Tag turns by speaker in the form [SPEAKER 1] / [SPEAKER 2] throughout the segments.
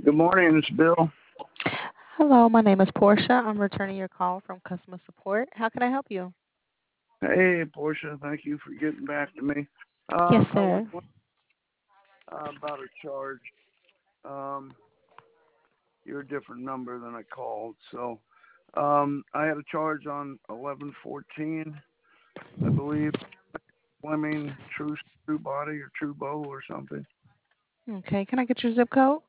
[SPEAKER 1] Good morning, it's Bill.
[SPEAKER 2] Hello, my name is Portia. I'm returning your call from customer support. How can I help you?
[SPEAKER 1] Hey, Portia, thank you for getting back to me.
[SPEAKER 2] Yes,
[SPEAKER 1] I was
[SPEAKER 2] sir.
[SPEAKER 1] about a charge. Um, you're a different number than I called. So, I had a charge on 11/14, I believe. Fleming True Body or True Bow or something.
[SPEAKER 2] Okay, can I get your zip code?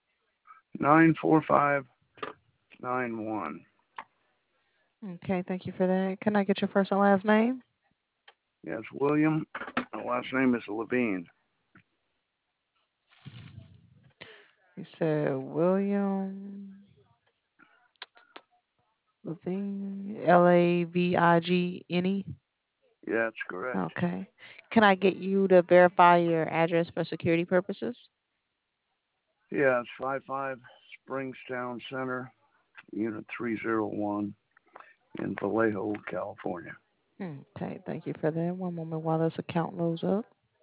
[SPEAKER 1] 94591.
[SPEAKER 2] Okay, thank you for that. Can I get your first and last name?
[SPEAKER 1] Yes, William. My last name is Levine.
[SPEAKER 2] You said William Levine, Lavigne.
[SPEAKER 1] Yeah, that's correct.
[SPEAKER 2] Okay. Can I get you to verify your address for security purposes?
[SPEAKER 1] Yeah, it's 55 Springstown Center, Unit 301 in Vallejo, California.
[SPEAKER 2] Okay, thank you for that. One moment while this account loads up.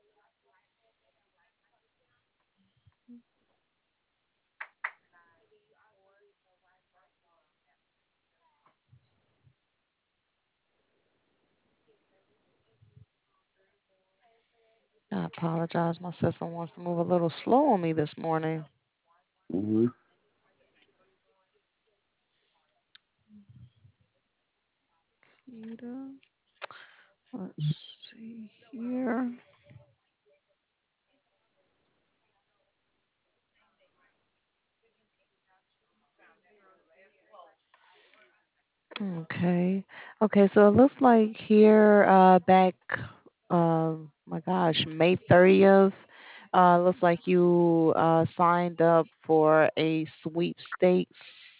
[SPEAKER 2] I apologize. My system wants to move a little slow on me this morning.
[SPEAKER 1] Mm-hmm.
[SPEAKER 2] Peter. Let's see here. Okay. Okay, so it looks like here back my gosh, May 30th, looks like you signed up for a sweepstakes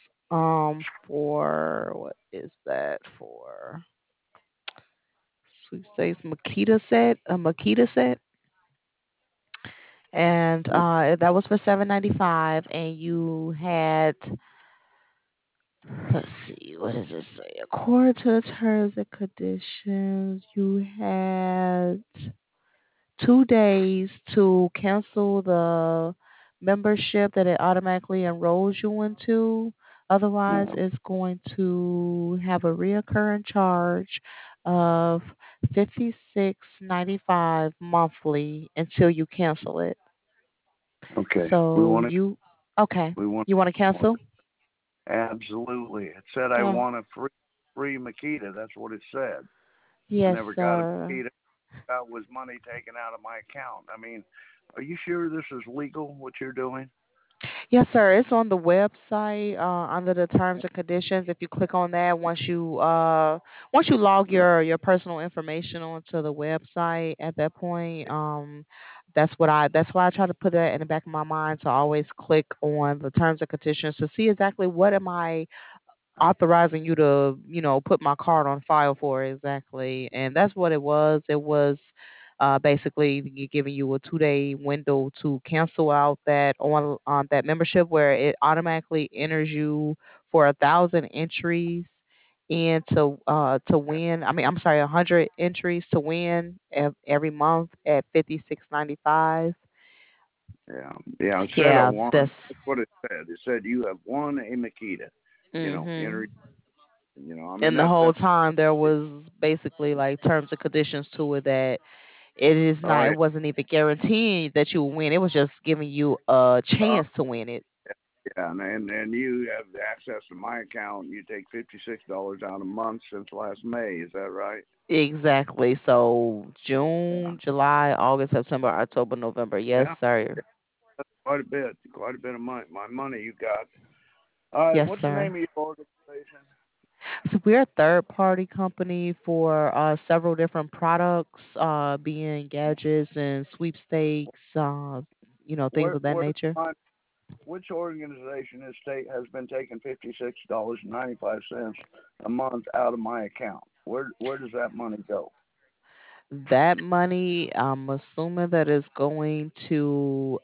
[SPEAKER 2] for what is that for? Sweepstakes Makita set and that was for 795 and you had let's see, what does it say? According to the terms and conditions, you had 2 days to cancel the membership that it automatically enrolls you into. Otherwise,
[SPEAKER 1] Oh,
[SPEAKER 2] it's going to have a reoccurring charge of $56.95 monthly until you cancel it.
[SPEAKER 1] okay.
[SPEAKER 2] So you okay?
[SPEAKER 1] We want
[SPEAKER 2] You want to cancel?
[SPEAKER 1] absolutely. It said I
[SPEAKER 2] Oh,
[SPEAKER 1] want a free Makita. That's what it said. I
[SPEAKER 2] yes,
[SPEAKER 1] never got a
[SPEAKER 2] sir.
[SPEAKER 1] Makita. That was money taken out of my account. I mean, are you sure this is legal? What you're doing?
[SPEAKER 2] Yes, sir. It's on the website under the terms and conditions. If you click on that, once you log your personal information onto the website, at that point, that's why I try to put that in the back of my mind to always click on the terms and conditions to see exactly what am I authorizing you to, put my card on file for exactly. And that's what it was. It was basically giving you a 2 day window to cancel out that membership where it automatically enters you for 1,000 entries and to win. I mean, I'm sorry, 100 entries to win every month at 56.95.
[SPEAKER 1] Yeah, yeah. It said I
[SPEAKER 2] Yeah,
[SPEAKER 1] want.
[SPEAKER 2] that's
[SPEAKER 1] That's what it said. It said you have won a Makita.
[SPEAKER 2] mhm.
[SPEAKER 1] Enter. I mean
[SPEAKER 2] And the whole
[SPEAKER 1] that's
[SPEAKER 2] time there was basically like terms and conditions to it that it is
[SPEAKER 1] oh
[SPEAKER 2] not.
[SPEAKER 1] yeah.
[SPEAKER 2] It wasn't even guaranteeing that you would win. It was just giving you a
[SPEAKER 1] Uh,
[SPEAKER 2] chance to win it.
[SPEAKER 1] yeah, and you have access to my account. You take $56 out a month since last May. Is that right?
[SPEAKER 2] Exactly. So
[SPEAKER 1] Yeah.
[SPEAKER 2] June, July, August, September, October, November. Yes,
[SPEAKER 1] Yeah.
[SPEAKER 2] sir.
[SPEAKER 1] That's quite a bit of money. My money you got. All right.
[SPEAKER 2] Yes,
[SPEAKER 1] What's the
[SPEAKER 2] sir.
[SPEAKER 1] name of your organization?
[SPEAKER 2] So we're a third party company for several different products, being gadgets and sweepstakes, things
[SPEAKER 1] Where
[SPEAKER 2] of that
[SPEAKER 1] where
[SPEAKER 2] nature.
[SPEAKER 1] my which organization has been taking $56.95 a month out of my account? Where does that money go?
[SPEAKER 2] That money, I'm assuming that is going to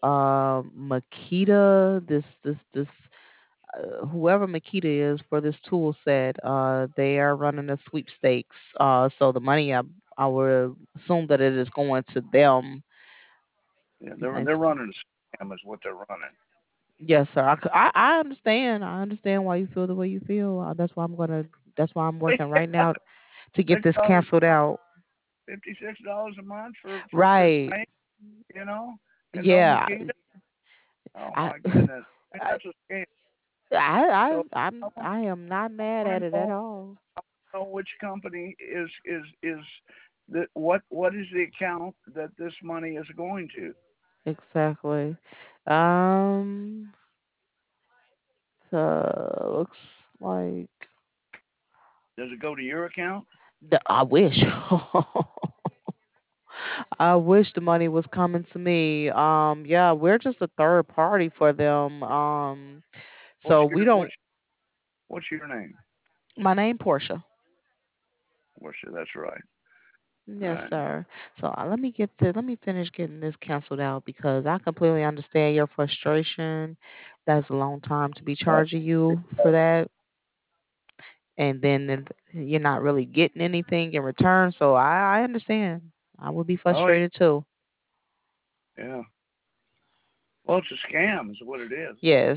[SPEAKER 2] Makita. This whoever Makita is for this tool set. They are running a sweepstakes. So the money, I would assume that it is going to them.
[SPEAKER 1] Yeah,
[SPEAKER 2] And
[SPEAKER 1] they're running a scam is what they're running.
[SPEAKER 2] Yes, sir. I understand. I understand why you feel the way you feel. That's why I'm gonna. That's why I'm working right now to get
[SPEAKER 1] Six
[SPEAKER 2] this
[SPEAKER 1] dollars,
[SPEAKER 2] canceled out.
[SPEAKER 1] $56 a month for
[SPEAKER 2] Right.
[SPEAKER 1] paint, you know, and no
[SPEAKER 2] Yeah.
[SPEAKER 1] Makita. Oh
[SPEAKER 2] I
[SPEAKER 1] my goodness,
[SPEAKER 2] I
[SPEAKER 1] that's a scam. So
[SPEAKER 2] I am not
[SPEAKER 1] I
[SPEAKER 2] mad
[SPEAKER 1] want
[SPEAKER 2] at
[SPEAKER 1] to
[SPEAKER 2] it at all.
[SPEAKER 1] know which company is that what is the account that this money is going to?
[SPEAKER 2] Exactly. Um. Looks like
[SPEAKER 1] Does it go to your account?
[SPEAKER 2] I wish. I wish the money was coming to me. Yeah, we're just a third party for them.
[SPEAKER 1] What's
[SPEAKER 2] So we
[SPEAKER 1] your
[SPEAKER 2] don't.
[SPEAKER 1] what's your name?
[SPEAKER 2] My name Portia.
[SPEAKER 1] What's your, that's right. All
[SPEAKER 2] Yes,
[SPEAKER 1] right.
[SPEAKER 2] sir. So let me finish getting this canceled out because I completely understand your frustration. That's a long time to be
[SPEAKER 1] Well,
[SPEAKER 2] charging you for that, and then you're not really getting anything in return. So I understand. I would be
[SPEAKER 1] oh
[SPEAKER 2] frustrated too.
[SPEAKER 1] yeah. Well, it's a scam, is what it is.
[SPEAKER 2] Yes,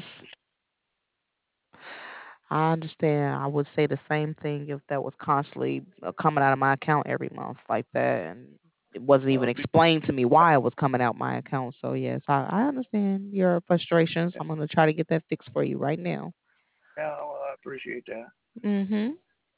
[SPEAKER 2] I understand. I would say the same thing if that was constantly coming out of my account every month like that, and it wasn't
[SPEAKER 1] Well,
[SPEAKER 2] even
[SPEAKER 1] it'd be,
[SPEAKER 2] explained to me why it was coming out my account. So yes, I understand your frustrations. I'm gonna try to get that fixed for you right now.
[SPEAKER 1] yeah. Well, I appreciate that.
[SPEAKER 2] Mhm.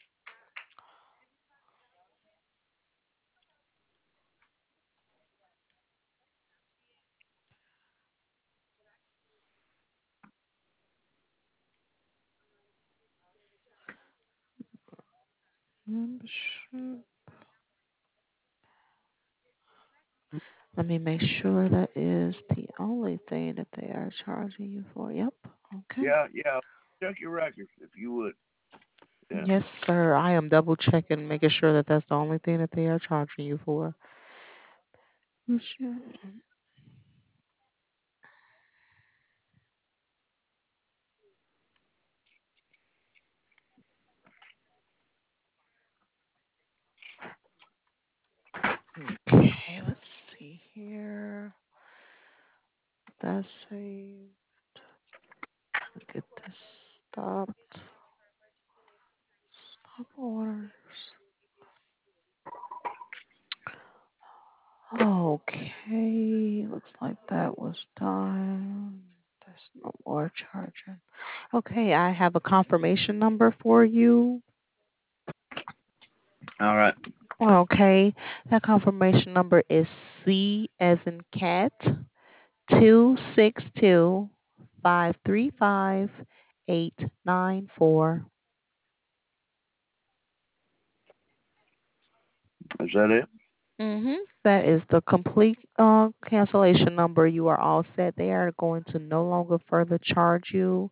[SPEAKER 2] Membership. Let me make sure that is the only thing that they are charging you for. Yep. Okay.
[SPEAKER 1] Yeah, yeah. Check your records if you would. Yeah.
[SPEAKER 2] Yes, sir. I am double checking, making sure that that's the only thing that they are charging you for. Okay, let's see here. That's saved. Get this stopped. Stop orders. Okay, looks like that was done. There's no more charging. Okay, I have a confirmation number for you.
[SPEAKER 1] All right.
[SPEAKER 2] Okay, that confirmation number is C as in cat 262 535 894.
[SPEAKER 1] Is that it?
[SPEAKER 2] That is the complete cancellation number. You are all set. They are going to no longer further charge you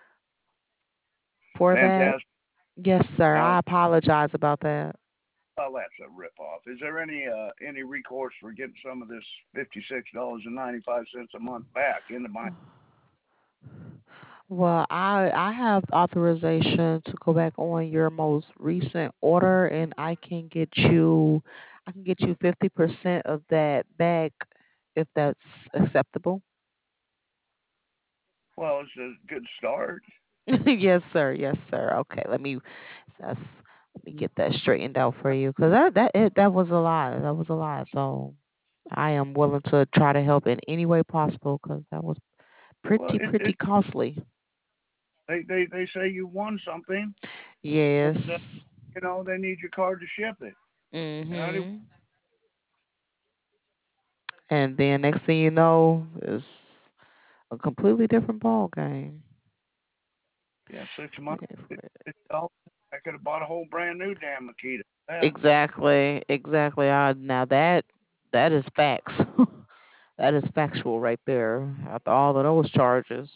[SPEAKER 2] for that.
[SPEAKER 1] Fantastic.
[SPEAKER 2] Yes, sir.
[SPEAKER 1] Now,
[SPEAKER 2] I apologize about that.
[SPEAKER 1] well, that's a ripoff. Is there any recourse for getting some of this $56.95 a month back into my?
[SPEAKER 2] Well, I have authorization to go back on your most recent order, and I can get you 50% of that back if that's acceptable.
[SPEAKER 1] Well, it's a good start.
[SPEAKER 2] Yes, sir. Yes, sir. Okay, that's let me get that straightened out for you because that was a lot. That was a lot. So I am willing to try to help in any way possible because that was
[SPEAKER 1] Well,
[SPEAKER 2] pretty costly.
[SPEAKER 1] they say you won something,
[SPEAKER 2] Yes.
[SPEAKER 1] and they need your card to ship it. And I do.
[SPEAKER 2] Mhm. And then next thing you know, it's a completely different ball game.
[SPEAKER 1] Yeah, 6 months. $56. I could have bought a whole brand new damn Makita. Yeah.
[SPEAKER 2] Exactly. Exactly. Now that is facts. That is factual right there. After all of those charges.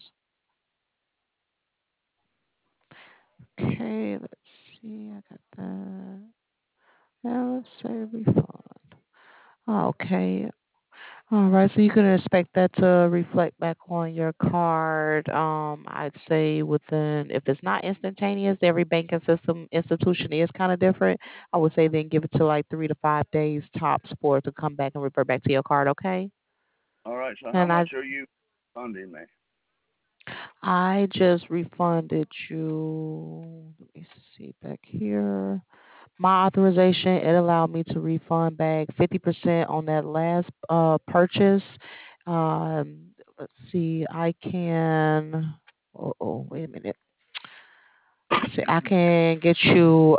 [SPEAKER 2] Okay, let's see. I got that. Now let's say refund. Okay. All right. So you can expect that to reflect back on your card. I'd say within, if it's not instantaneous, every banking system institution is kind of different. I would say then give it to like 3 to 5 days tops for it to come back and revert back to your card. Okay.
[SPEAKER 1] All right. So how
[SPEAKER 2] And I
[SPEAKER 1] much are you funding me?
[SPEAKER 2] I just refunded you. Let me see back here. My authorization, it allowed me to refund back 50% on that last purchase. Let's see, I can. Oh, wait a minute. Let's see, I can get you.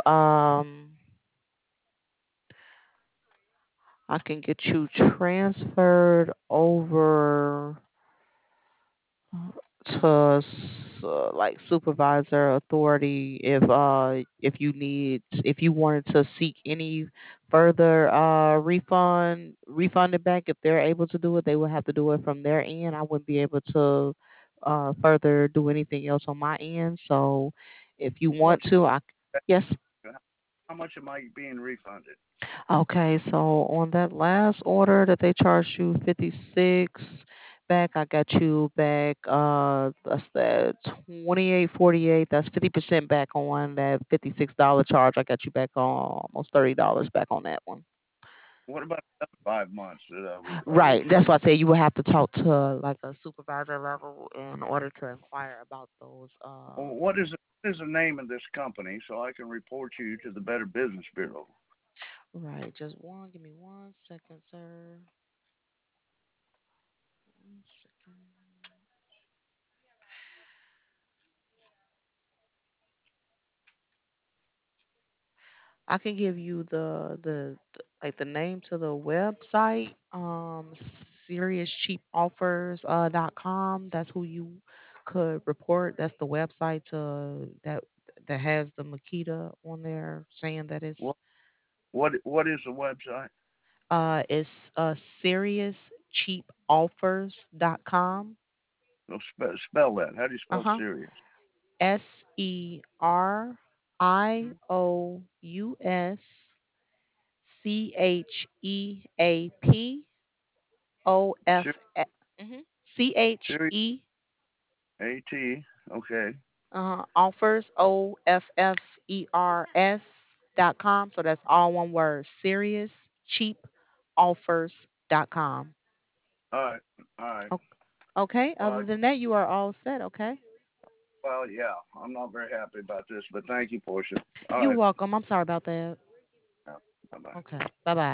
[SPEAKER 2] I can get you transferred over to like supervisor authority if you wanted to seek any further refund it back. If they're able to do it, they would have to do it from their end. I wouldn't be able to further do anything else on my end. So if you want
[SPEAKER 1] What's
[SPEAKER 2] to, I yes.
[SPEAKER 1] how much am I being refunded?
[SPEAKER 2] Okay, so on that last order that they charged you 56 back, I got you back that's that 28.48. That's 50% back on that $56 charge. I got you back on almost $30 back on that one.
[SPEAKER 1] What about the other 5 months that I
[SPEAKER 2] Right. That's
[SPEAKER 1] refunded?
[SPEAKER 2] why I say you would have to talk to like a supervisor level in order to inquire about those
[SPEAKER 1] Well, what is the name of this company so I can report you to the Better Business Bureau?
[SPEAKER 2] right. Just one, give me 1 second, sir. 1 second. I can give you the like the name to the website, seriouscheapoffers.com. That's who you could report. That's the website that has the Makita on there saying that
[SPEAKER 1] What what is the website?
[SPEAKER 2] it's seriouscheapoffers.com.
[SPEAKER 1] No, spell that. How do you spell
[SPEAKER 2] Uh-huh.
[SPEAKER 1] serious? Ser- Serious
[SPEAKER 2] Cheapoffers.
[SPEAKER 1] AT. Okay.
[SPEAKER 2] Offers offers.com. So that's all one word. Seriouscheapoffers.com.
[SPEAKER 1] All right. All right.
[SPEAKER 2] Okay. Other
[SPEAKER 1] Well,
[SPEAKER 2] than that, you are all set. Okay.
[SPEAKER 1] well, yeah. I'm not very happy about this, but thank you, Portia. All
[SPEAKER 2] You're
[SPEAKER 1] right.
[SPEAKER 2] welcome. I'm sorry about that.
[SPEAKER 1] Bye bye.
[SPEAKER 2] Okay. Bye bye.